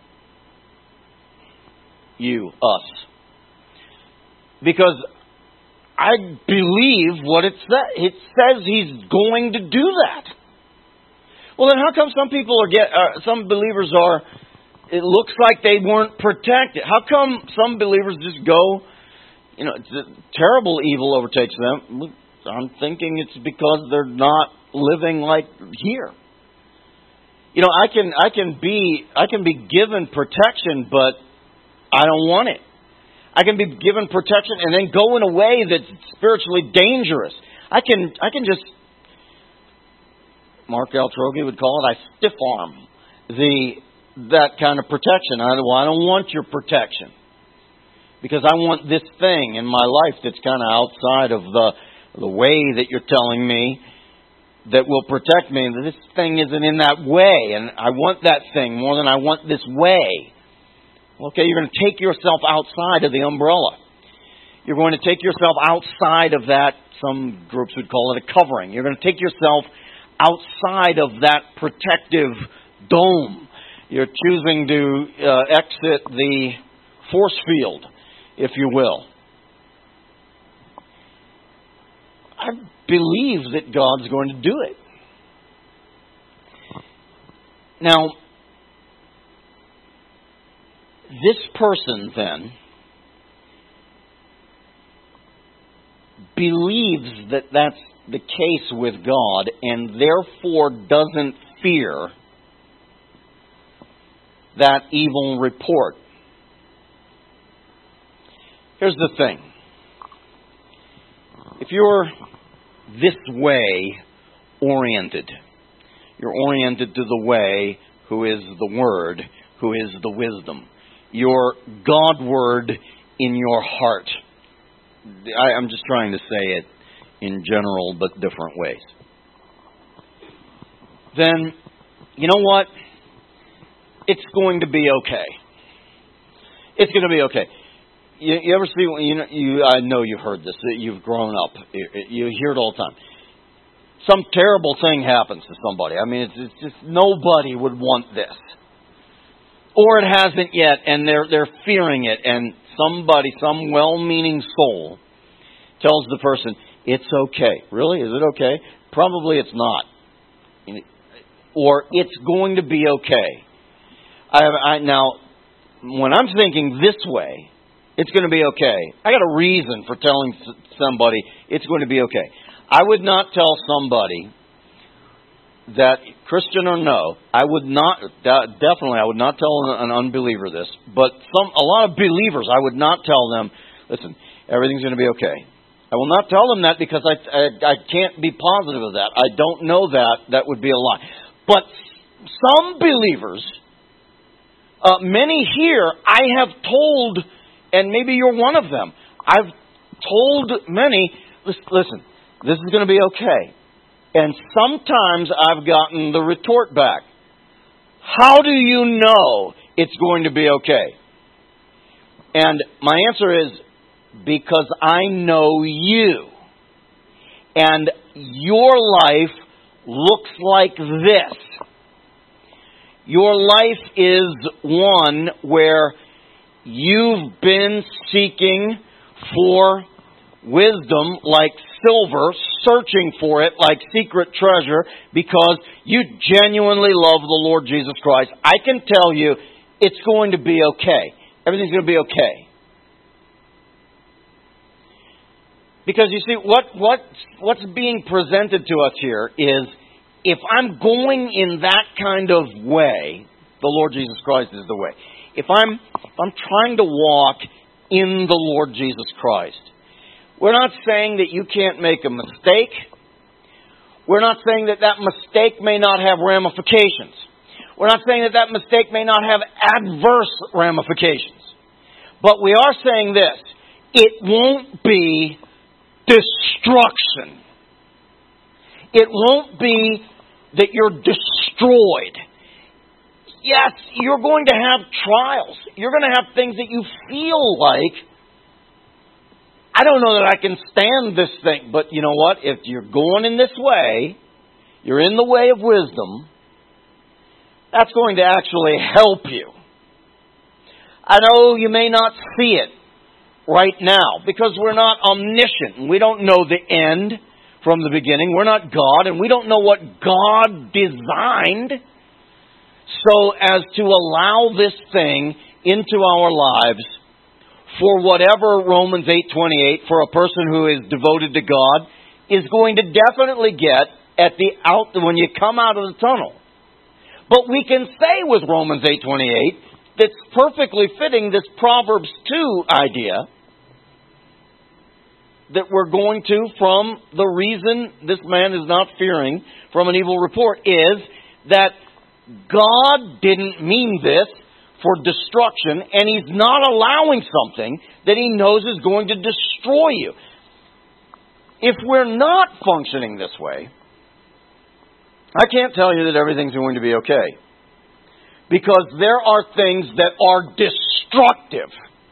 S1: you, us. Because I believe what it says. It says He's going to do that. Well, then how come some people some believers are, it looks like they weren't protected? How come some believers just go, terrible evil overtakes them? I'm thinking it's because they're not living like here. I can be given protection, but I don't want it. I can be given protection and then go in a way that's spiritually dangerous. I can just, Mark Altrogi would call it, I stiff arm that kind of protection. I don't want your protection, because I want this thing in my life that's kind of outside of the way that you're telling me that will protect me. This thing isn't in that way, and I want that thing more than I want this way. Okay, you're going to take yourself outside of the umbrella. You're going to take yourself outside of that, some groups would call it a covering. You're going to take yourself outside of that protective dome. You're choosing to exit the force field, if you will. I believe that God's going to do it. Now, this person then believes that that's the case with God and therefore doesn't fear that evil report. Here's the thing. If you're this way oriented, you're oriented to the way, who is the Word, who is the wisdom. You're God-word in your heart. I'm just trying to say it in general but different ways. Then, you know what? It's going to be okay. It's going to be okay. You ever see, I know you've heard this, you've grown up, you hear it all the time. Some terrible thing happens to somebody. I mean, it's just nobody would want this. Or it hasn't yet, and they're fearing it, and somebody, some well-meaning soul, tells the person, it's okay. Really? Is it okay? Probably it's not. Or it's going to be okay. Now, when I'm thinking this way, it's going to be okay, I got a reason for telling somebody it's going to be okay. I would not tell somebody that, Christian or no, I would not tell an unbeliever this, but a lot of believers, I would not tell them, listen, everything's going to be okay. I will not tell them that because I can't be positive of that. I don't know that. That would be a lie. But some believers, Many here I have told, and maybe you're one of them, I've told many, listen, this is going to be okay. And sometimes I've gotten the retort back. How do you know it's going to be okay? And my answer is, because I know you. And your life looks like this. Your life is one where you've been seeking for wisdom like silver, searching for it like secret treasure, because you genuinely love the Lord Jesus Christ. I can tell you, it's going to be okay. Everything's going to be okay. Because you see, what's being presented to us here is, if I'm going in that kind of way, the Lord Jesus Christ is the way. If I'm trying to walk in the Lord Jesus Christ, we're not saying that you can't make a mistake. We're not saying that that mistake may not have ramifications. We're not saying that that mistake may not have adverse ramifications. But we are saying this: it won't be destruction. It won't be that you're destroyed. Yes, you're going to have trials. You're going to have things that you feel like, I don't know that I can stand this thing. But you know what? If you're going in this way, you're in the way of wisdom, that's going to actually help you. I know you may not see it right now, because we're not omniscient. We don't know the end from the beginning. We're not God, and we don't know what God designed so as to allow this thing into our lives for whatever Romans 8:28, for a person who is devoted to God, is going to definitely get at when you come out of the tunnel. But we can say with Romans 8:28, that's perfectly fitting this Proverbs 2 idea, that we're going to, from the reason this man is not fearing from an evil report, is that God didn't mean this for destruction, and He's not allowing something that He knows is going to destroy you. If we're not functioning this way, I can't tell you that everything's going to be okay. Because there are things that are destructive.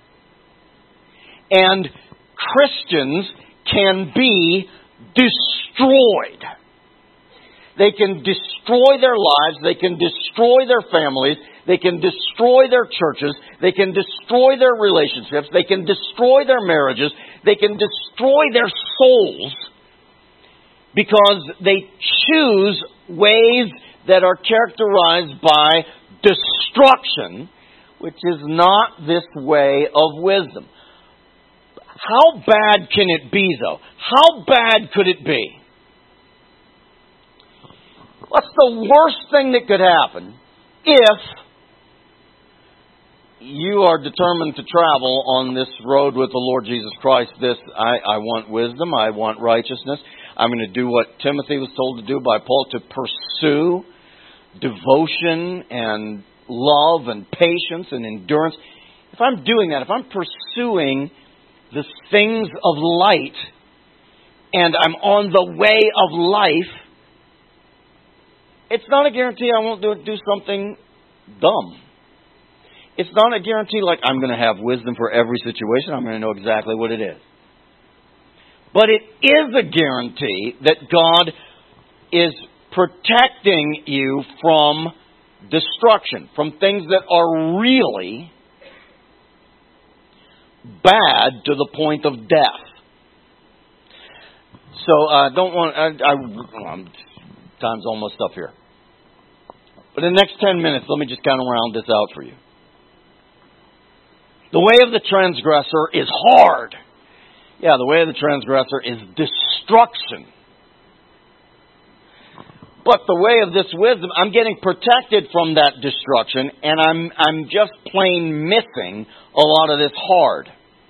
S1: And Christians can be destroyed. They can destroy their lives. They can destroy their families. They can destroy their churches. They can destroy their relationships. They can destroy their marriages. They can destroy their souls because they choose ways that are characterized by destruction, which is not this way of wisdom. How bad can it be, though? How bad could it be? What's the worst thing that could happen if you are determined to travel on this road with the Lord Jesus Christ? I want wisdom, I want righteousness. I'm going to do what Timothy was told to do by Paul, to pursue devotion and love and patience and endurance. If I'm doing that, if I'm pursuing the things of light and I'm on the way of life, it's not a guarantee I won't do something dumb. It's not a guarantee like I'm going to have wisdom for every situation. I'm going to know exactly what it is. But it is a guarantee that God is protecting you from destruction, from things that are really bad to the point of death. So time's almost up here. But in the next 10 minutes, let me just kind of round this out for you. The way of the transgressor is hard. Yeah, the way of the transgressor is destruction. But the way of this wisdom, I'm getting protected from that destruction, and I'm just plain missing a lot of this hard.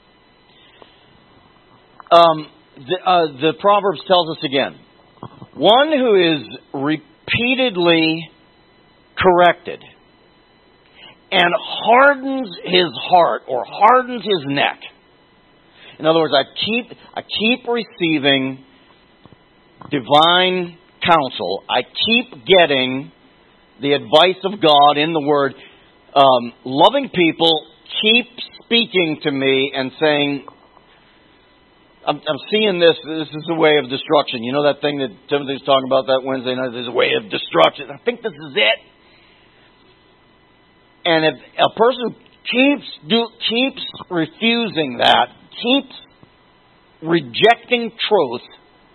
S1: The Proverbs tells us again, one who is repeatedly corrected and hardens his heart or hardens his neck. In other words, I keep receiving divine counsel. I keep getting the advice of God in the Word. Loving people keep speaking to me and saying, I'm seeing this. This is a way of destruction. You know that thing that Timothy was talking about that Wednesday night? There's a way of destruction. I think this is it. And if a person keeps refusing that, keeps rejecting truth,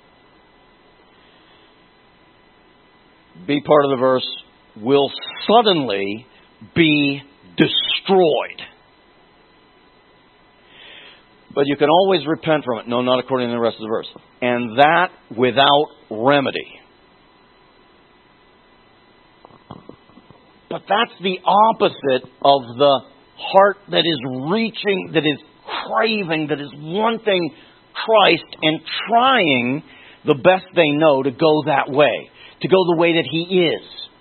S1: be part of the verse, will suddenly be destroyed. But you can always repent from it. No, not according to the rest of the verse. And that without remedy. But that's the opposite of the heart that is reaching, that is craving, that is wanting Christ and trying the best they know to go that way, to go the way that He is.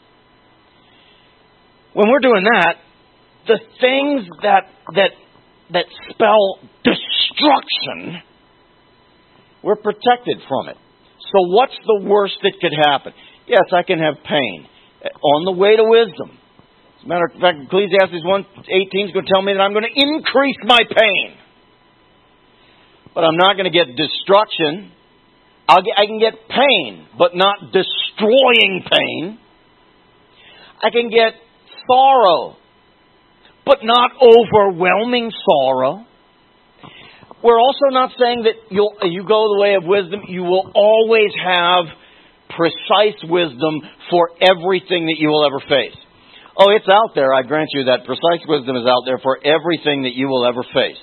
S1: When we're doing that, the things that spell destruction, we're protected from it. So what's the worst that could happen? Yes, I can have pain on the way to wisdom. As a matter of fact, Ecclesiastes 1:18 is going to tell me that I'm going to increase my pain. But I'm not going to get destruction. I can get pain, but not destroying pain. I can get sorrow, but not overwhelming sorrow. We're also not saying that you go the way of wisdom, you will always have precise wisdom for everything that you will ever face. Oh, it's out there. I grant you that precise wisdom is out there for everything that you will ever face.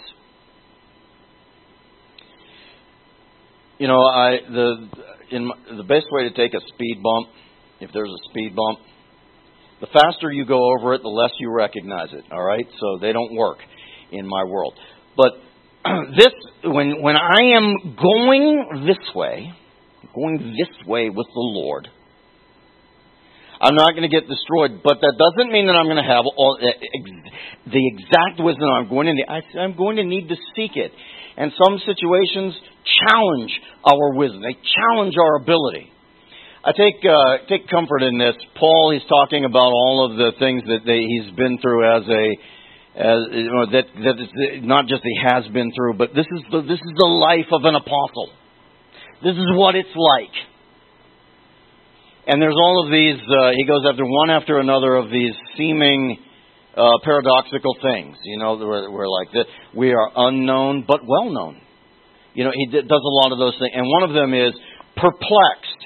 S1: You know, the best way to take a speed bump, if there's a speed bump, the faster you go over it, the less you recognize it. All right, so they don't work in my world. But when I am going this way with the Lord, I'm not going to get destroyed. But that doesn't mean that I'm going to have all the exact wisdom I'm going to need. I'm going to need to seek it. And some situations challenge our wisdom. They challenge our ability. I take comfort in this. Paul, he's talking about all of the things that he's been through that is not just he has been through, but this is the life of an apostle. This is what it's like. And there's all of these. He goes after another of these seeming paradoxical things. You know, we're like that. We are unknown but well known. You know, he does a lot of those things, and one of them is perplexed,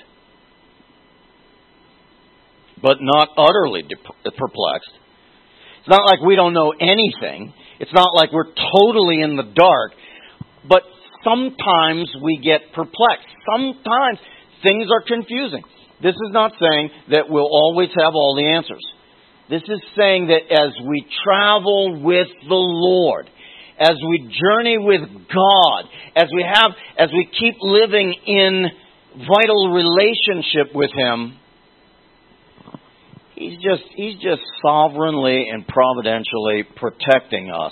S1: but not utterly perplexed. It's not like we don't know anything. It's not like we're totally in the dark. But sometimes we get perplexed. Sometimes things are confusing. This is not saying that we'll always have all the answers. This is saying that as we travel with the Lord, as we journey with God, as we keep living in vital relationship with Him, He's just sovereignly and providentially protecting us.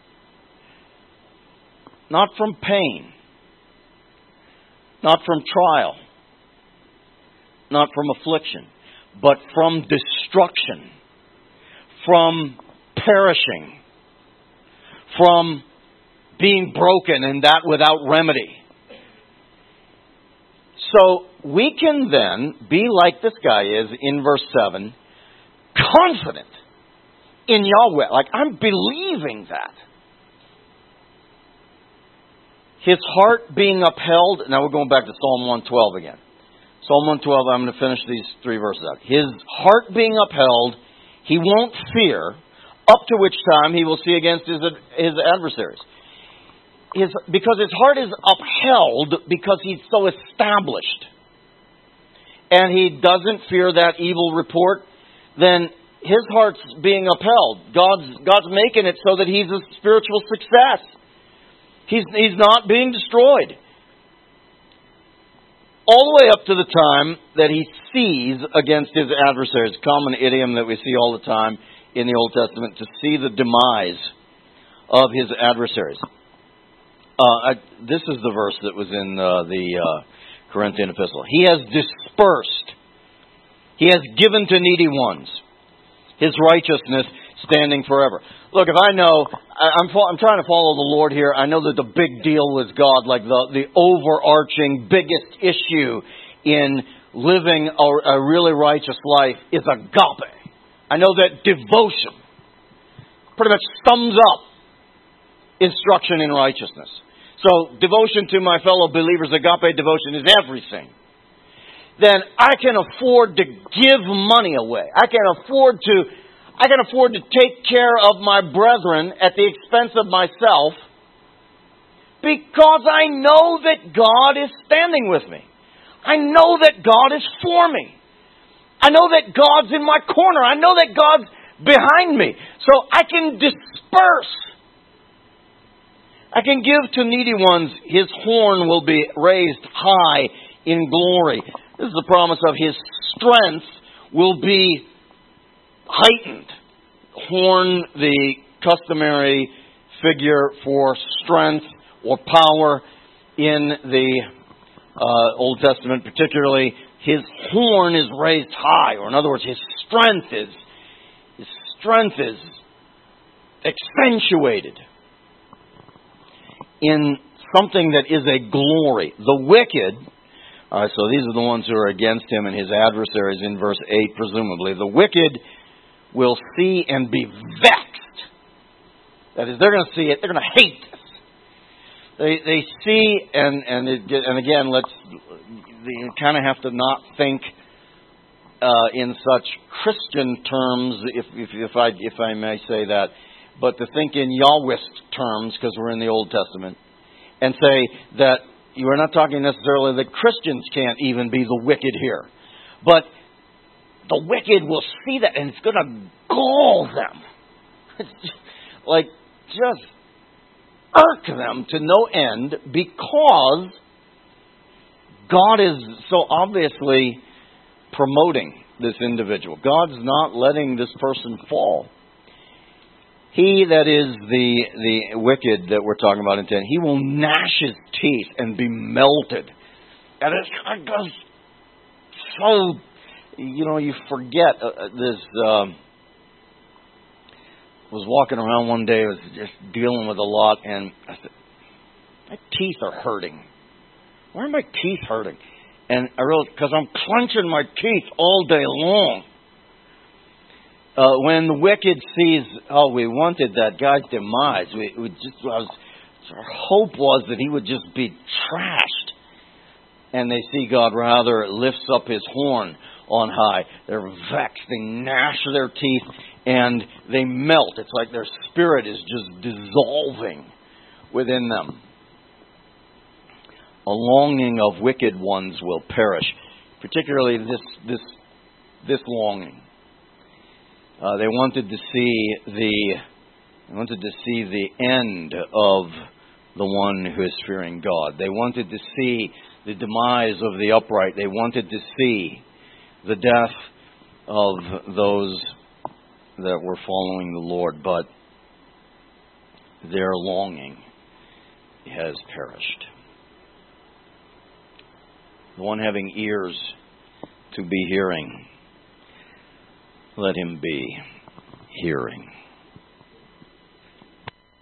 S1: Not from pain. Not from trial. Not from affliction. But from destruction. From perishing. From being broken, and that without remedy. So we can then be like this guy is in verse 7, confident in Yahweh. Like, I'm believing that. His heart being upheld. Now we're going back to Psalm 112 again. Psalm 112, I'm going to finish these 3 verses out. His heart being upheld, he won't fear, up to which time he will see against his adversaries. Because his heart is upheld because he's so established. And he doesn't fear that evil report, then his heart's being upheld. God's making it so that he's a spiritual success. He's not being destroyed. All the way up to the time that he sees against his adversaries. Common idiom that we see all the time in the Old Testament to see the demise of his adversaries. This is the verse that was in the Corinthian epistle. He has dispersed. He has given to needy ones his righteousness standing forever. Look, if I know, I'm trying to follow the Lord here. I know that the big deal with God, like the overarching biggest issue in living a really righteous life is agape. I know that devotion pretty much sums up instruction in righteousness. So devotion to my fellow believers, agape devotion, is everything. Then I can afford to give money away. I can afford to take care of my brethren at the expense of myself because I know that God is standing with me. I know that God is for me. I know that God's in my corner. I know that God's behind me. So I can disperse. I can give to needy ones. His horn will be raised high in glory. This is the promise of His strength will be heightened. Horn, the customary figure for strength or power in the Old Testament, particularly, His horn is raised high, or in other words, His strength is accentuated in something that is a glory. The wicked, so these are the ones who are against Him and His adversaries in verse 8, presumably. The wicked will see and be vexed. That is, they're going to see it. They're going to hate this. They see, and again, you kind of have to not think in such Christian terms, if I may say that, but to think in Yahwist terms, because we're in the Old Testament, and say that you are not talking necessarily that Christians can't even be the wicked here, but the wicked will see that, and it's going to gall them. It's just irk them to no end, because God is so obviously promoting this individual. God's not letting this person fall. He that is the wicked that we're talking about in 10, he will gnash his teeth and be melted. And it's just so, you forget this. Was walking around one day, I was just dealing with a lot, and I said, my teeth are hurting. Why are my teeth hurting? And I realized, because I'm clenching my teeth all day long. When the wicked sees, we wanted that guy's demise. Our hope was that he would just be trashed. And they see God rather lifts up His horn on high. They're vexed. They gnash their teeth and they melt. It's like their spirit is just dissolving within them. A longing of wicked ones will perish, particularly this longing. They wanted to see the end of the one who is fearing God. They wanted to see the demise of the upright. They wanted to see the death of those that were following the Lord, but their longing has perished. The one having ears to be hearing, let him be hearing.